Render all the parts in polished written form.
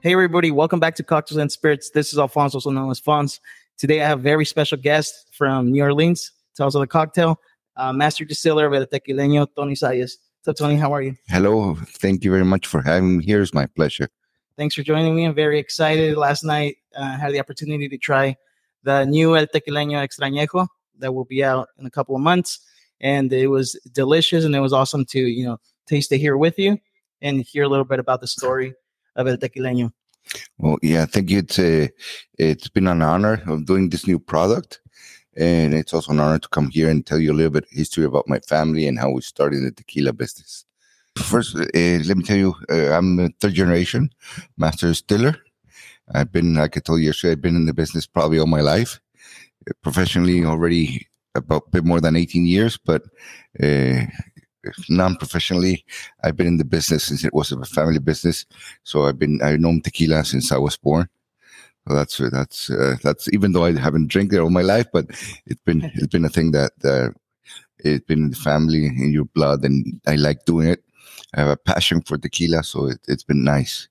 Hey, everybody. Welcome back to Cocktails and Spirits. This is Alfonso, also known as Fonz. Today, I have a very special guest from New Orleans. Tells us the cocktail. Master distiller of El Tequileño, Tony Sayas. So, Tony, how are you? Hello. Thank you very much for having me here. It's my pleasure. Thanks for joining me. I'm very excited. Last night, I had the opportunity to try the new El Tequileño Extrañejo that will be out in a couple of months. And it was delicious, and it was awesome to, taste it here with you and hear a little bit about the story of El Tequileño. Well, yeah, thank you. It's been an honor of doing this new product. And it's also an honor to come here and tell you a little bit of history about my family and how we started the tequila business. First, let me tell you, I'm a third generation master distiller. Like I told you yesterday, I've been in the business probably all my life. Professionally, already about a bit more than 18 years, but non-professionally, I've been in the business since it was a family business. So I've known tequila since I was born. So that's even though I haven't drank it all my life, but it's been a thing that it's been in the family, in your blood, and I like doing it. I have a passion for tequila, so it's been nice.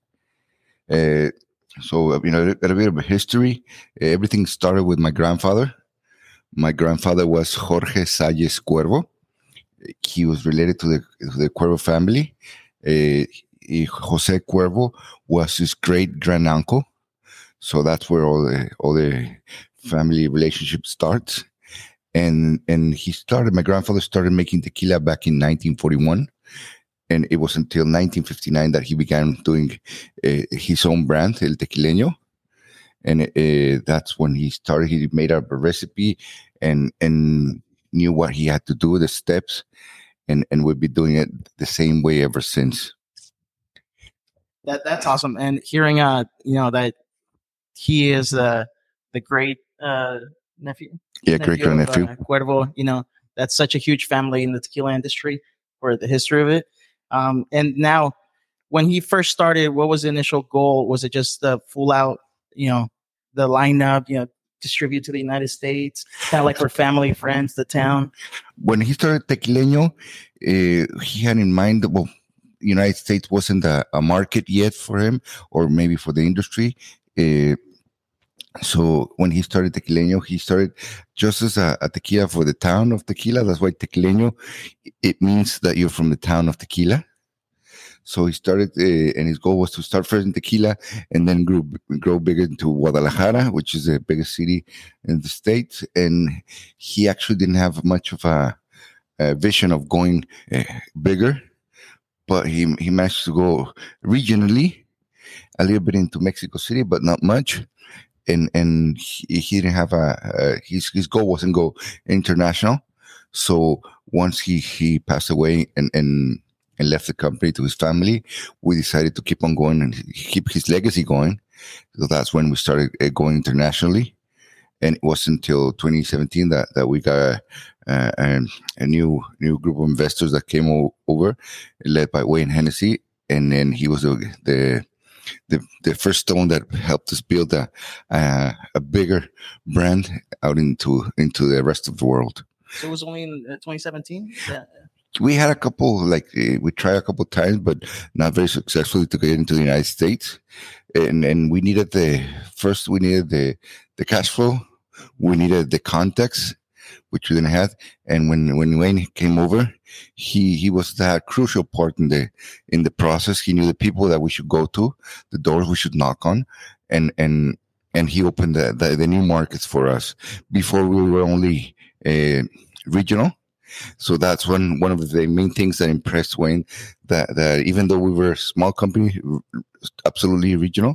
So a bit of a history. Everything started with my grandfather. My grandfather was Jorge Salles Cuervo. He was related to the Cuervo family. Jose Cuervo was his great grand uncle. So that's where all the family relationship starts. And my grandfather started making tequila back in 1941. And it was until 1959 that he began doing his own brand, El Tequileño. And that's when he started. He made up a recipe and knew what he had to do, the steps, and we've been doing it the same way ever since. That's awesome. And hearing that he is the great nephew. Yeah, great grandnephew. Cuervo, that's such a huge family in the tequila industry for the history of it. And now, when he first started, what was the initial goal? Was it just the full out, the lineup, distribute to the United States, kind of like for family, friends, the town? When he started Tequileño, he had in mind, United States wasn't a market yet for him, or maybe for the industry. So when he started Tequileño, he started just as a tequila for the town of Tequila. That's why Tequileño, it means that you're from the town of Tequila. So he started, and his goal was to start first in Tequila and then grow bigger into Guadalajara, which is the biggest city in the States. And he actually didn't have much of a vision of going bigger, but he managed to go regionally, a little bit into Mexico City, but not much. And he didn't have his goal wasn't go international. So once he passed away and left the company to his family, we decided to keep on going and keep his legacy going. So that's when we started going internationally. And it wasn't until 2017 that we got a new group of investors that came over, led by Wayne Hennessy. And then he was the first stone that helped us build a bigger brand out into the rest of the world. So it was only in 2017? Yeah. We had a couple, we tried a couple times, but not very successfully to get into the United States. And we needed the cash flow. We needed the context, which we didn't have. And when Wayne came over, he was that crucial part in the process. He knew the people that we should go to, the doors we should knock on, and he opened the new markets for us. Before we were only regional. So that's one of the main things that impressed Wayne, that even though we were a small company, absolutely regional,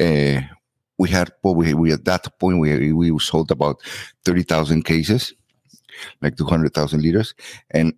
we at that point we sold about 30,000 cases, like 200,000 liters, and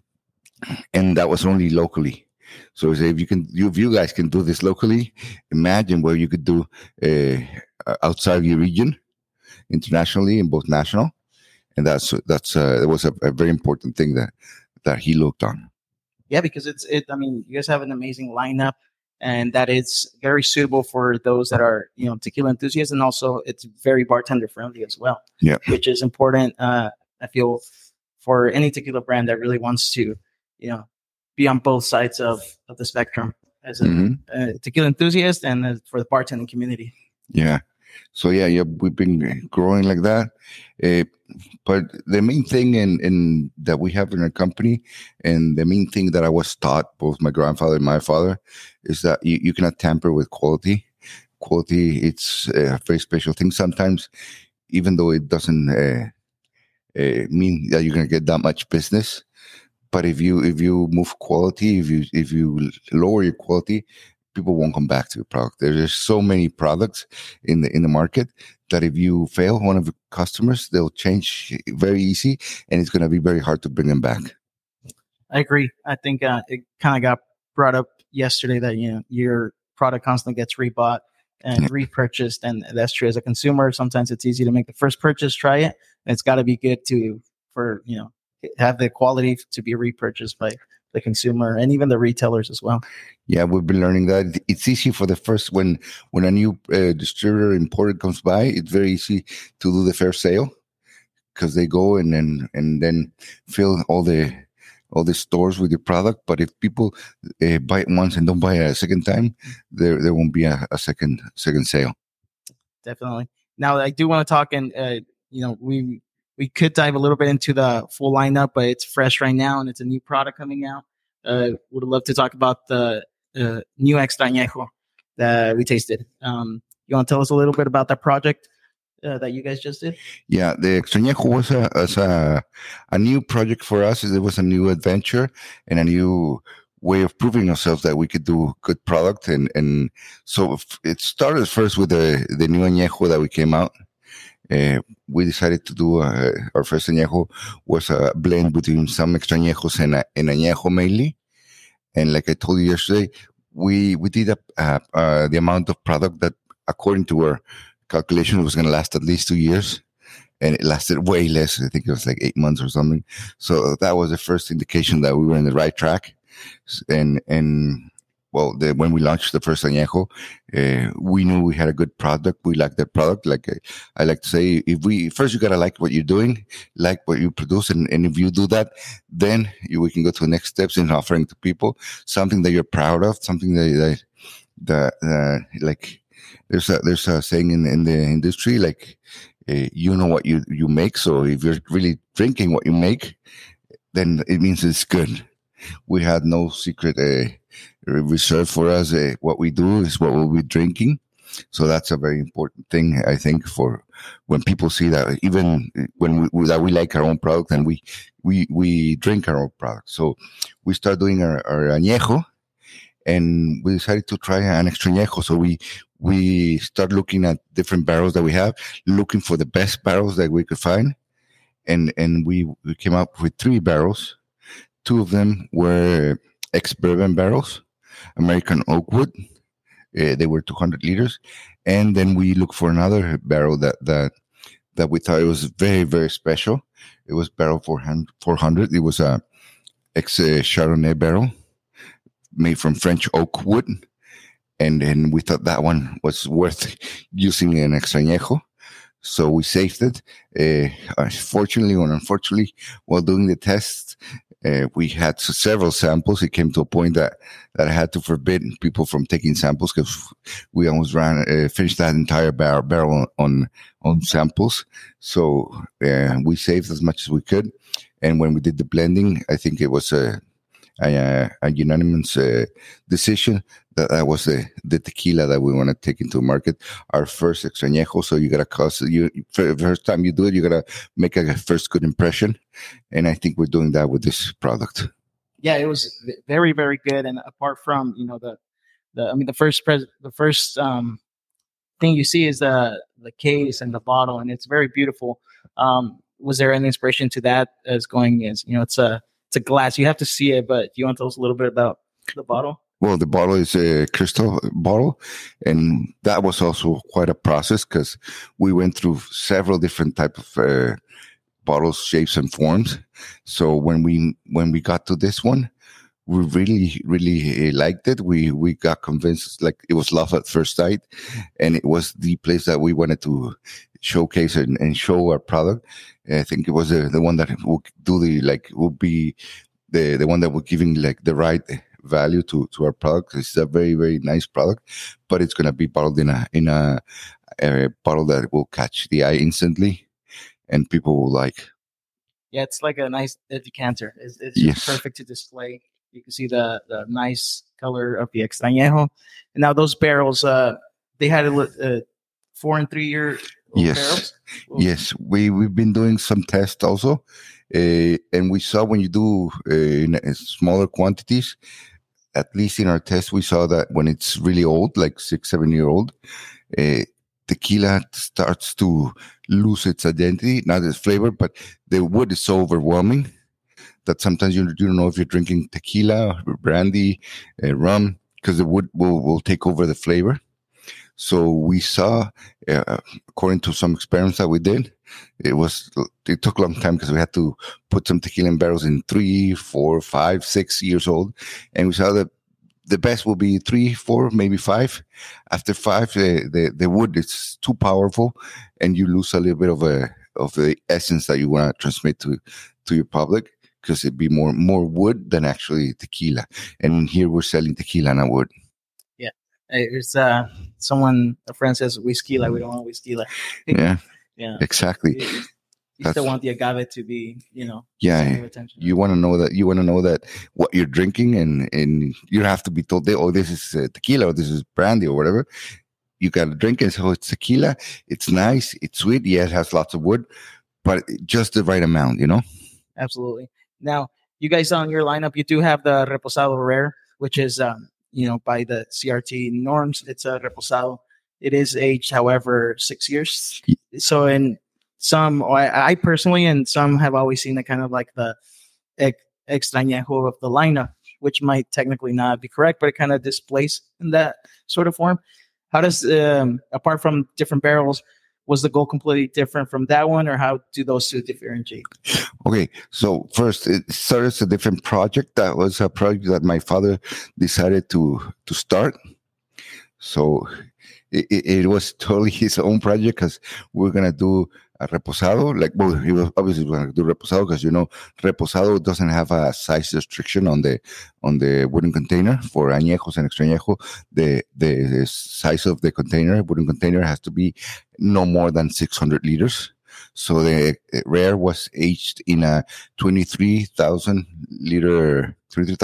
that was only locally. So if you guys can do this locally, imagine what you could do outside your region, internationally, and both national. And that was a very important thing that he looked on. Yeah, because you guys have an amazing lineup, and that is very suitable for those that are, tequila enthusiasts, and also it's very bartender friendly as well. Yeah, which is important. I feel for any tequila brand that really wants to, be on both sides of the spectrum. as a tequila enthusiast and for the bartending community. Yeah. So yeah, we've been growing like that. But the main thing in that we have in our company, and the main thing that I was taught, both my grandfather and my father, is that you cannot tamper with quality. Quality, it's a very special thing. Sometimes, even though it doesn't mean that you're going to get that much business, but if you move quality, if you lower your quality, people won't come back to your product. There's so many products in the market that if you fail one of the customers, they'll change very easy, and it's going to be very hard to bring them back. I agree. I think it kind of got brought up yesterday that your product constantly gets rebought and repurchased, and that's true. As a consumer, sometimes it's easy to make the first purchase, try it, and it's got to be good for have the quality to be repurchased by the consumer and even the retailers as well. Yeah, we've been learning that it's easy for the first when a new distributor importer comes by. It's very easy to do the fair sale because they go and then fill all the stores with your product. But if people buy it once and don't buy it a second time, there won't be a second sale. Definitely. Now I do want to talk, and we could dive a little bit into the full lineup, but it's fresh right now and it's a new product coming out. Would love to talk about the new Extra Añejo that we tasted. You want to tell us a little bit about that project that you guys just did? Yeah, the Extra Añejo was a new project for us. It was a new adventure and a new way of proving ourselves that we could do good product. And so it started first with the new Añejo that we came out. We decided to do our first añejo was a blend between some extra añejos and añejo mainly. And like I told you yesterday, we did the amount of product that, according to our calculation, was going to last at least 2 years, and it lasted way less. I think it was like 8 months or something. So that was the first indication that we were in the right track. And when we launched the first añejo, we knew we had a good product. We liked that product. Like I like to say, you gotta like what you're doing, like what you produce, and if you do that, then we can go to the next steps in offering to people something that you're proud of, something that like there's a saying in the industry, like you know what you make. So if you're really drinking what you make, then it means it's good. We had no secret reserved for us. What we do is what we'll be drinking. So that's a very important thing, I think, for when people see that, even when we like our own product and we drink our own product. So we start doing our añejo, and we decided to try an extra añejo. So we start looking at different barrels that we have, looking for the best barrels that we could find, and we came up with 3 barrels. 2 of them were ex-bourbon barrels, American Oakwood. They were 200 liters. And then we looked for another barrel that we thought it was very, very special. It was barrel 400. It was a ex-Chardonnay barrel made from French oak wood. And we thought that one was worth using in extra añejo. So we saved it. Fortunately or unfortunately, while doing the test, we had several samples. It came to a point that I had to forbid people from taking samples because we almost finished that entire barrel on samples. So we saved as much as we could. And when we did the blending, I think it was a unanimous decision that was the tequila that we want to take into the market, our first extra añejo. So you got to first time you do it, you got to make a first good impression. And I think we're doing that with this product. Yeah, it was very, very good. And apart from, the first thing you see is the case and the bottle, and it's very beautiful. Was there any inspiration to that it's a glass, you have to see it, but do you want to tell us a little bit about the bottle? Well, the bottle is a crystal bottle, and that was also quite a process because we went through several different types of bottles, shapes, and forms. So when we got to this one, we really, really liked it. We got convinced, like it was love at first sight, and it was the place that we wanted to showcase and show our product. I think it was the one that would be the one that was giving like the right value to our product. It's a very, very nice product, but it's going to be bottled in a bottle that will catch the eye instantly, and people will like. Yeah, it's like a nice decanter. It's just Yes. perfect to display. You can see the nice color of the extrañejo. And now those barrels, they had 4 and 3 year Yes. barrels. Yes, we've been doing some tests also, and we saw when you do in smaller quantities, at least in our test, we saw that when it's really old, like 6, 7 year old, tequila starts to lose its identity, not its flavor, but the wood is so overwhelming that sometimes you don't know if you're drinking tequila, or brandy, rum, because the wood will take over the flavor. So we saw, according to some experiments that we did, it took a long time because we had to put some tequila in barrels in 3, 4, 5, 6 years old, and we saw that the best will be 3, 4, maybe 5. After 5, the wood is too powerful, and you lose a little bit of the essence that you want to transmit to your public, because it'd be more wood than actually tequila. And here we're selling tequila, not wood. Yeah, it's a friend says whiskey, like we don't want whiskey, like Yeah, yeah, exactly. You still want the agave to be, yeah. You want to know that what you're drinking, and you don't have to be told, oh, this is tequila, or this is brandy, or whatever. You got to drink it. So it's tequila. It's nice. It's sweet. Yeah, it has lots of wood, but just the right amount, Absolutely. Now, you guys on your lineup, you do have the Reposado Rare, which is, by the CRT norms, it's a Reposado. It is aged, however, 6 years. So in some, I personally, and some have always seen it kind of like the extrañejo of the lineup, which might technically not be correct, but it kind of displays in that sort of form. How does, apart from different barrels, was the goal completely different from that one, or how do those two differentiate? Okay, so first, it started as a different project. That was a project that my father decided to start. So it was totally his own project, because we're going to do a reposado. He was obviously going to do reposado, because reposado doesn't have a size restriction on the wooden container. For añejos and extrañejo, the size of the wooden container has to be no more than 600 liters. So the rare was aged in a 23,000 liter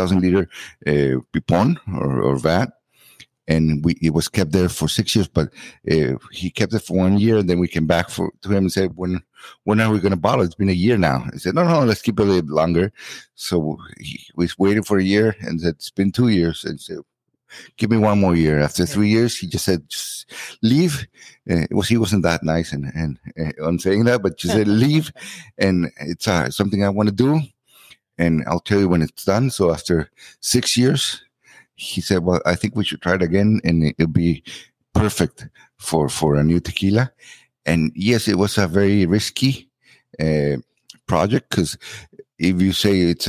pipon or vat. And it was kept there for 6 years, but he kept it for 1 year. And then we came back to him and said, when are we going to bottle? It's been a year now. He said, no, let's keep it a little bit longer. So we waited for a year, and said, it's been 2 years. And said, give me 1 more year. After 3 years, he just said, just leave. He wasn't that nice and on saying that, but just said, leave. And it's something I want to do, and I'll tell you when it's done. So after 6 years, he said, well, I think we should try it again, and it'll be perfect for a new tequila. And yes, it was a very risky project, because if you say it's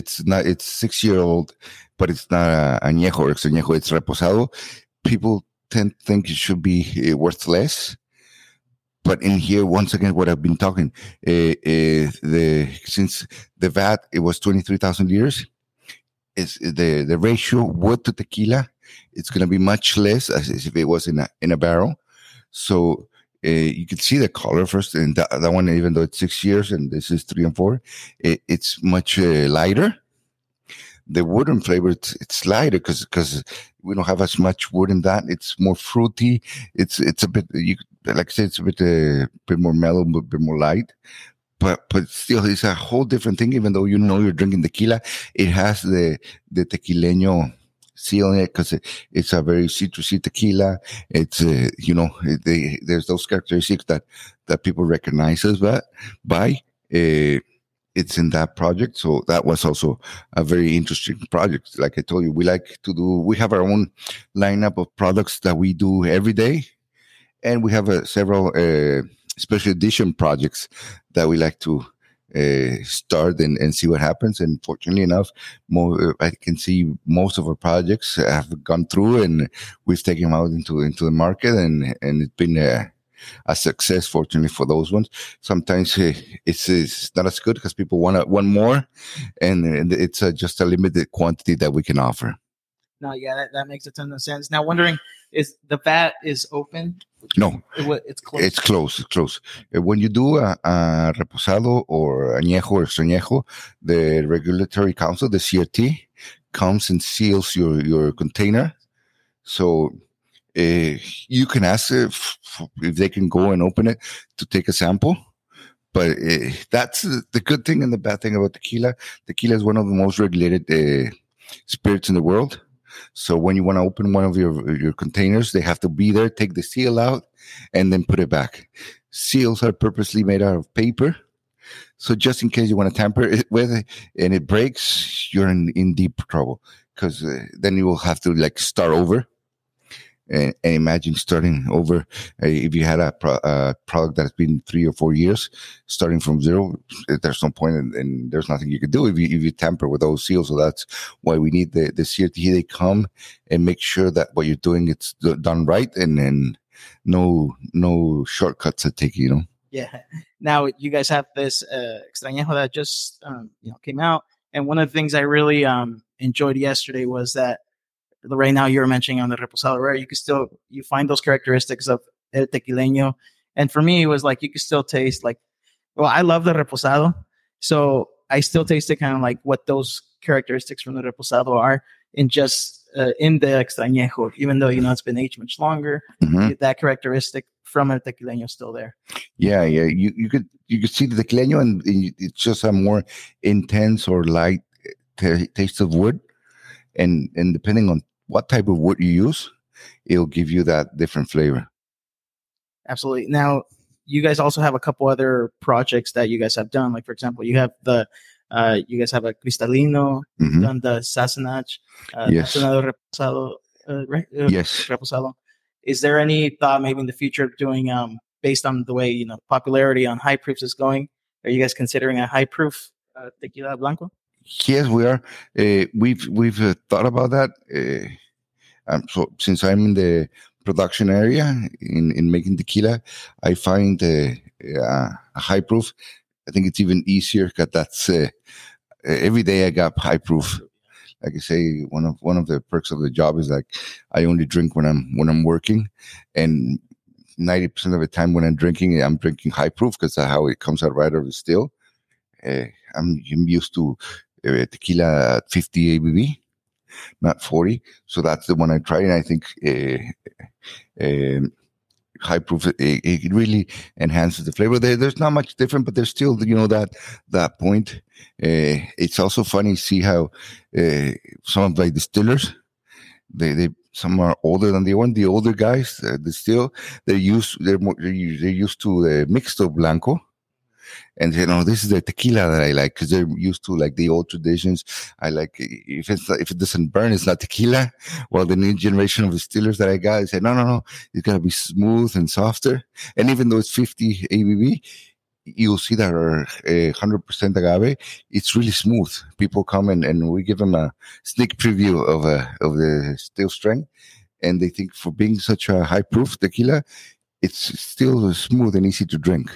6 year old, but it's not a añejo or extrañejo, it's reposado, people tend to think it should be worth less. But in here, once again, what I've been talking, since the vat, it was 23,000 liters. Is the ratio wood to tequila, it's going to be much less as if it was in a barrel. So you can see the color first, and that one, even though it's 6 years and this is 3 and 4, it's much lighter. The wooden flavor, it's lighter because we don't have as much wood in that. It's more fruity. It's a bit, like I said, it's a bit more mellow, a bit more light. But still, it's a whole different thing. Even though you're drinking tequila, it has the tequileño seal in it, because it's a very citrusy tequila. It's there's those characteristics that people recognize us by. It's in that project, so that was also a very interesting project. Like I told you, we have our own lineup of products that we do every day, and we have several special edition projects that we like to start and see what happens. And fortunately enough, I can see most of our projects have gone through, and we've taken them out into the market, and it's been a success, fortunately, for those ones. Sometimes it's not as good because people want more, and it's just a limited quantity that we can offer. No, yeah, that makes a ton of sense. Now, wondering, is the vat is open? No, It's closed. it's close. It's close. When you do a reposado or añejo or extrañejo, the regulatory council, the CRT, comes and seals your container. So you can ask if they can go and open it to take a sample. But that's the good thing and the bad thing about tequila. Tequila is one of the most regulated spirits in the world. So when you want to open one of your containers, they have to be there, take the seal out, and then put it back. Seals are purposely made out of paper. So just in case you want to tamper it with it and it breaks, you're in deep trouble, because then you will have to like start over. And imagine starting over if you had a product that's been 3 or 4 years, starting from zero. There's no point, and there's nothing you can do if you tamper with those seals. So that's why we need the CRT. They come and make sure that what you're doing it's done right, and no shortcuts to take. Yeah. Now you guys have this extrañejo that just came out, and one of the things I really enjoyed yesterday was that. Right now, you were mentioning on the reposado, right? You find those characteristics of el tequileño, and for me, it was like you could still taste like. Well, I love the reposado, so I still tasted kind of like what those characteristics from the reposado are in the extrañejo, even though it's been aged much longer. Mm-hmm. That characteristic from el tequileño is still there. Yeah. You could see the tequileño, and it's just a more intense or light taste of wood, and depending on what type of wood you use, it'll give you that different flavor. Absolutely. Now, you guys also have a couple other projects that you guys have done. Like, for example, you have you guys have a Cristalino, Mm-hmm. done the Sassenach. Yes. That's another reposado, right? Yes. Reposado. Is there any thought maybe in the future of doing, based on the way, popularity on high proofs is going, are you guys considering a high proof tequila blanco? Yes, we are. We've thought about that. So since I'm in the production area in making tequila, I find a high proof. I think it's even easier because that's every day I got high proof. Like I say, one of the perks of the job is like I only drink when I'm working, and 90% of the time when I'm drinking high proof because that's how it comes out right out of the still. I'm used to tequila at 50 ABV, not 40. So that's the one I try, and I think high proof it really enhances the flavor. There's not much different, but there's still that point. It's also funny to see how some of the distillers they some are older than the one. The older guys distill. They're used to the mixto blanco. And this is the tequila that I like because they're used to like the old traditions. I like if it doesn't burn, it's not tequila. Well, the new generation of distillers that I got, they said no, it's gotta be smooth and softer. And even though it's 50 ABV, you'll see that are 100% agave. It's really smooth. People come and we give them a sneak preview of the still strength, and they think for being such a high proof tequila, it's still smooth and easy to drink.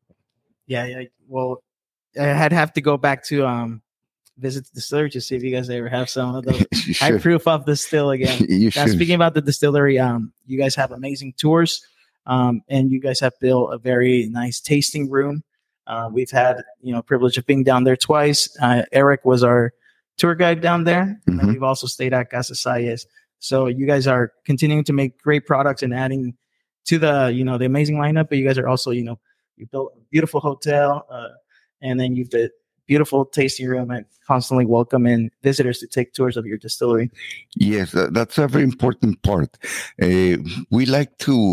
Yeah. Well, I'd have to go back to visit the distillery to see if you guys ever have some of those high proof of the still again. Now, speaking about the distillery, you guys have amazing tours, and you guys have built a very nice tasting room. We've had privilege of being down there twice. Eric was our tour guide down there, mm-hmm. and we've also stayed at Casa Salles. So you guys are continuing to make great products and adding to the the amazing lineup. But you guys are also you built a beautiful hotel, and then you've got beautiful tasting room and constantly welcoming visitors to take tours of your distillery. Yes, that's a very important part. We like to,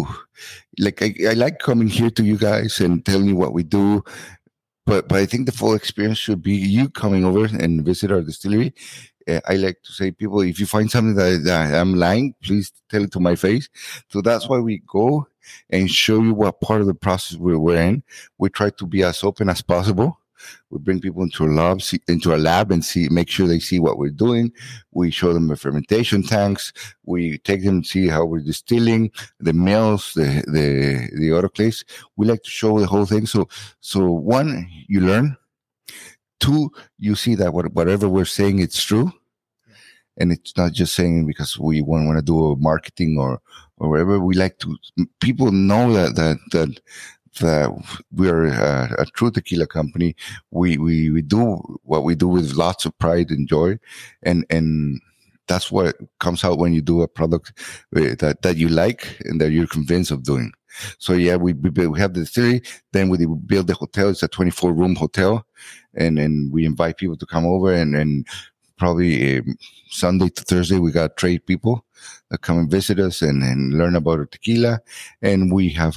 I like coming here to you guys and telling you what we do, but I think the full experience should be you coming over and visit our distillery. I like to say, people, if you find something that I'm lying, please tell it to my face. So that's why we go and show you what part of the process we're in. We try to be as open as possible. We bring people into a lab and make sure they see what we're doing. We show them the fermentation tanks. We take them to see how we're distilling, the mills, the autoclaves. We like to show the whole thing. So one, you learn. Two, you see that whatever we're saying, it's true. and it's not just saying because we want to do marketing or whatever. We like to people know that we are a true tequila company. We do what we do with lots of pride and joy, and that's what comes out when you do a product that you like and that you're convinced of doing. So yeah, we have the distillery, then we build the hotel. It's a 24-room hotel, and we invite people to come over, and probably Sunday to Thursday we got trade people that come and visit us and learn about our tequila, and we have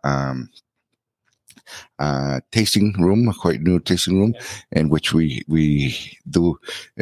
a tasting room, a quite new tasting room, in which we do.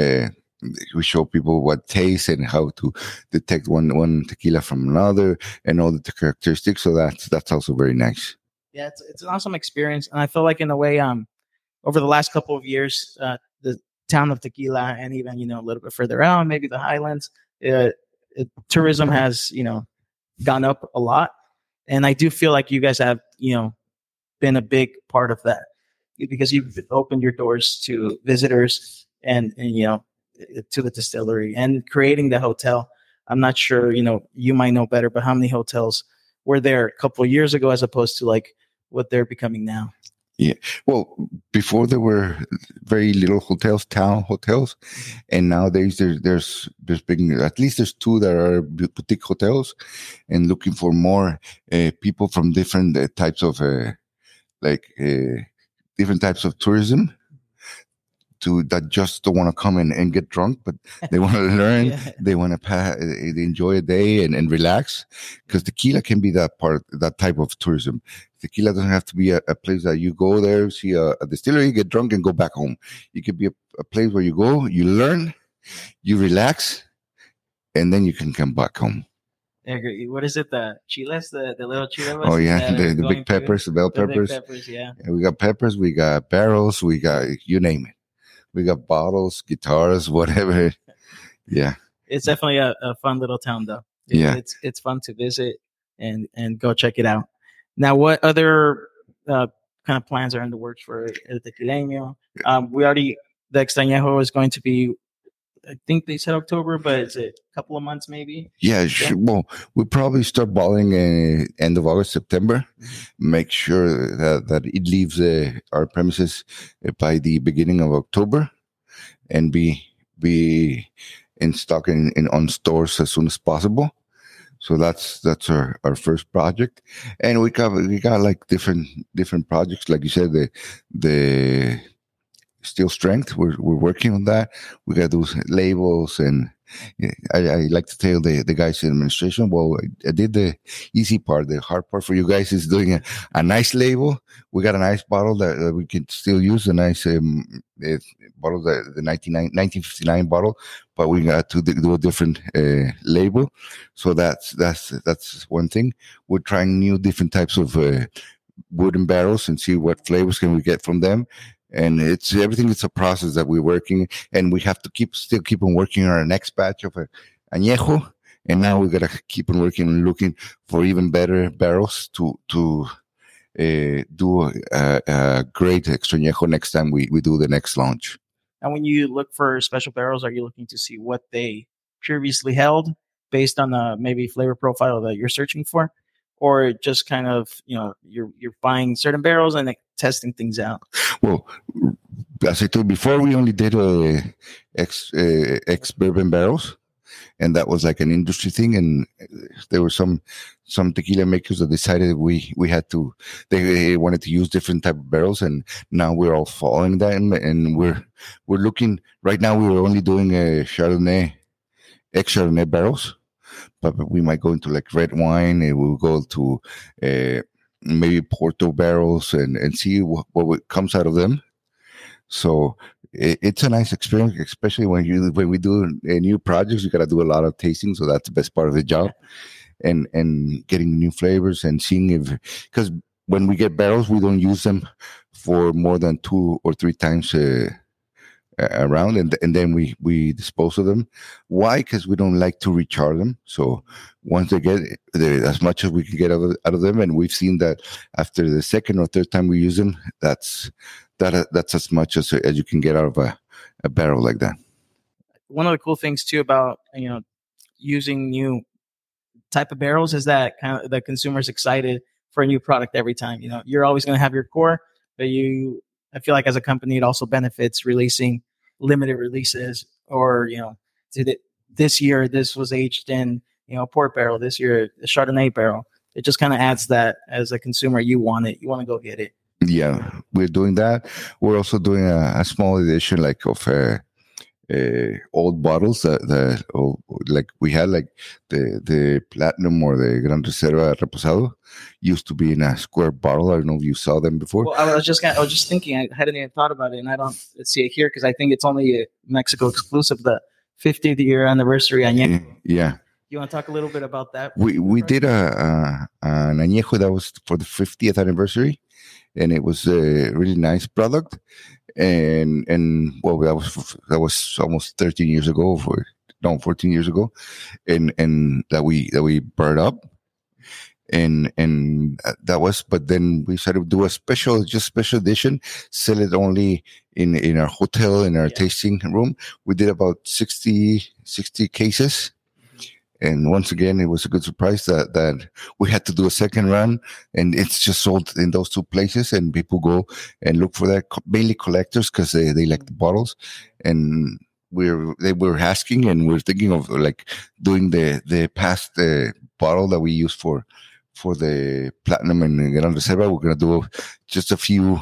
We show people what tastes and how to detect one tequila from another and all the characteristics. So that's also very nice. Yeah, it's an awesome experience, and I feel like in a way, over the last couple of years, the town of Tequila and even a little bit further out, maybe the Highlands, tourism has gone up a lot, and I do feel like you guys have been a big part of that because you've opened your doors to visitors and to the distillery and creating the hotel. I'm not sure, you might know better, but how many hotels were there a couple of years ago as opposed to like what they're becoming now? Yeah. Well, before there were very little hotels, town hotels, and nowadays there's big, at least there's two that are boutique hotels, and looking for more people from different types of different types of tourism. That just don't want to come and get drunk, but they want to learn. Yeah. They want to they enjoy a day and relax, because tequila can be that type of tourism. Tequila doesn't have to be a place that you go there, see a distillery, get drunk, and go back home. It could be a place where you go, you learn, you relax, and then you can come back home. What is it? The chiles, the little chiles? Oh yeah, the big peppers, the bell peppers. Big peppers, yeah. We got peppers, we got barrels, we got you name it. We got bottles, guitars, whatever. Yeah. It's definitely a fun little town, though. It's fun to visit and go check it out. Now, what other kind of plans are in the works for El Tequileño? The Extrañejo is going to be, I think they said October, but it's a couple of months maybe. Yeah. Well, we'll probably start balling end of August, September. Make sure that it leaves our premises by the beginning of October, and be in stock on stores as soon as possible. So that's our first project, and we got like different projects, like you said, the Still Strength. We're working on that. We got those labels, and I like to tell the guys in administration, well, I did the easy part. The hard part for you guys is doing a nice label. We got a nice bottle that we can still use, a nice bottle, the 1959 bottle, but we got to do a different label. So that's one thing. We're trying new different types of wooden barrels and see what flavors can we get from them. And everything. It's a process that we're working, and we have to still keep on working on our next batch of añejo. And now we gotta keep on working and looking for even better barrels to do a great extrañejo next time we do the next launch. And when you look for special barrels, are you looking to see what they previously held based on the maybe flavor profile that you're searching for? Or just kind of, you're buying certain barrels and testing things out? Well, as I told before, we only did ex-bourbon barrels, and that was like an industry thing. And there were some tequila makers that decided they wanted to use different type of barrels, and now we're all following that. And we're looking right now. We were only doing Chardonnay, ex-Chardonnay barrels. But we might go into like red wine, and we'll go to maybe Porto barrels and see what comes out of them. So it's a nice experience, especially when we do new projects. You got to do a lot of tasting, so that's the best part of the job, and getting new flavors and seeing because when we get barrels, we don't use them for more than 2 or 3 times around, and then we dispose of them. Why? Because we don't like to recharge them. So once they get as much as we can get out of them, and we've seen that after the second or third time we use them, that's as much as you can get out of a barrel like that. one of the cool things too about using new type of barrels is that kind of the consumer's excited for a new product every time. You're always going to have your core, but I feel like as a company, it also benefits releasing limited releases, or this year this was aged in a port barrel, this year a Chardonnay barrel. It just kind of adds that as a consumer, you want it, you want to go get it. Yeah, we're doing that. We're also doing a small edition like of old bottles like we had, like the Platinum or the Gran Reserva Reposado used to be in a square bottle. I don't know if you saw them before. Well, I was just thinking, I hadn't even thought about it, and I don't see it here because I think it's only a Mexico exclusive, the 50th year anniversary añejo. Yeah. You want to talk a little bit about that? We did an añejo that was for the 50th anniversary, and it was a really nice product. And well, that was almost 13 years ago, 14 years ago, and that we burned up, and that was. But then we decided to do a special edition, sell it only in our hotel, in our tasting room. We did about 60 cases. And once again, it was a good surprise that we had to do a second run, and it's just sold in those two places, and people go and look for that, mainly collectors, because they like the bottles. And they were asking, and we're thinking of like doing the past bottle that we used for the Platinum and Gran Reserva. We're gonna do just a few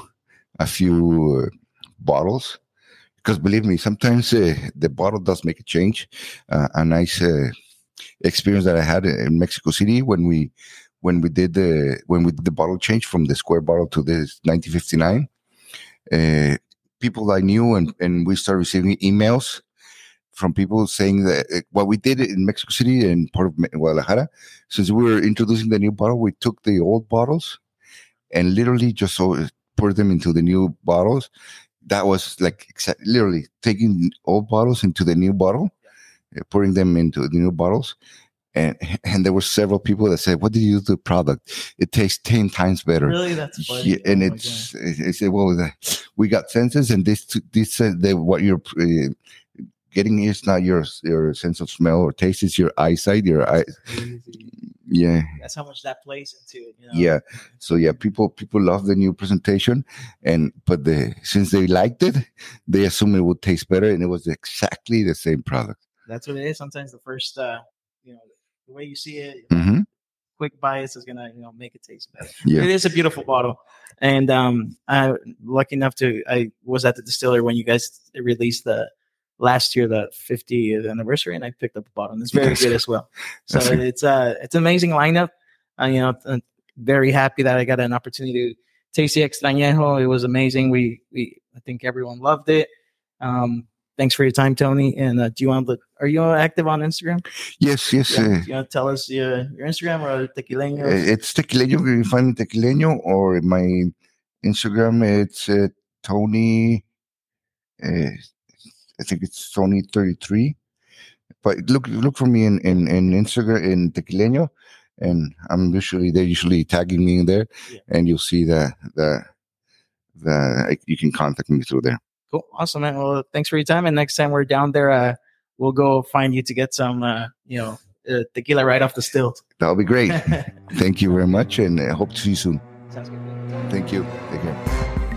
bottles, because believe me, sometimes the bottle does make a change. A nice experience that I had in Mexico City when we did the bottle change from the square bottle to this 1959. People I knew, and we started receiving emails from people saying that what we did in Mexico City and part of Guadalajara, since we were introducing the new bottle, we took the old bottles and literally just poured them into the new bottles. That was like literally taking old bottles into the new bottle, pouring them into the new bottles. And there were several people that said, "What did you do to the product? It tastes 10 times better." Really, that's funny. Yeah, and it's well, we got senses, and this said that what you're getting is not your sense of smell or taste; it's your eyesight, your eye. Yeah, that's how much that plays into it. Yeah, so yeah, people love the new presentation, but since they liked it, they assumed it would taste better, and it was exactly the same product. That's what it is. Sometimes the first, the way you see it, quick bias is gonna, make it taste better. Yeah. It is a beautiful bottle, and I lucky enough I was at the distillery when you guys released last year the 50th anniversary, and I picked up a bottle, and it's very good as well. So it's an amazing lineup. I'm very happy that I got an opportunity to taste the Extrañejo. It was amazing. I think everyone loved it. Thanks for your time, Tony. And are you active on Instagram? Yes. Yeah. You want to tell us your Instagram or Tequileño? It's Tequileño. You can find me Tequileño, or my Instagram, it's Tony. I think it's Tony 33. But look for me in Instagram in Tequileño, and they're usually tagging me in there, and you'll see that you can contact me through there. Cool. Awesome, man. Well, thanks for your time. And next time we're down there, we'll go find you to get some, tequila right off the still. That'll be great. Thank you very much. And I hope to see you soon. Sounds good. Thank you. Take care.